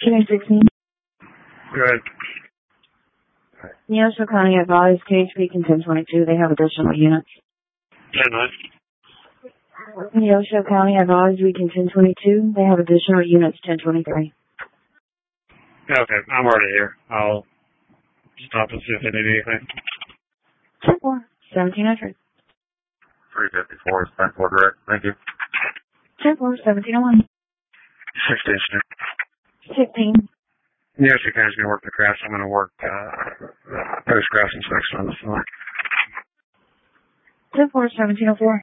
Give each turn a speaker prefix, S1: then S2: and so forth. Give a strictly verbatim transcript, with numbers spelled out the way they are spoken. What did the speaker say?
S1: Unit sixteen.
S2: Go ahead.
S1: Neosho County advised K H P ten twenty-two. They have additional units.
S2: ten nine.
S1: Neosho County advised Weekend ten twenty-two. They have additional units ten twenty-three.
S2: Yeah, okay, I'm already here. I'll stop and see if they need anything.
S1: ten four. seventeen hundred.
S3: three fifty-four is ten four direct. Thank you.
S1: ten four. seventeen oh one.
S2: sixteen.
S1: fifteen.
S2: Yes, you guys going to work the crash. I'm going to work uh, post-crash inspection on the floor.
S1: ten four. seventeen oh four.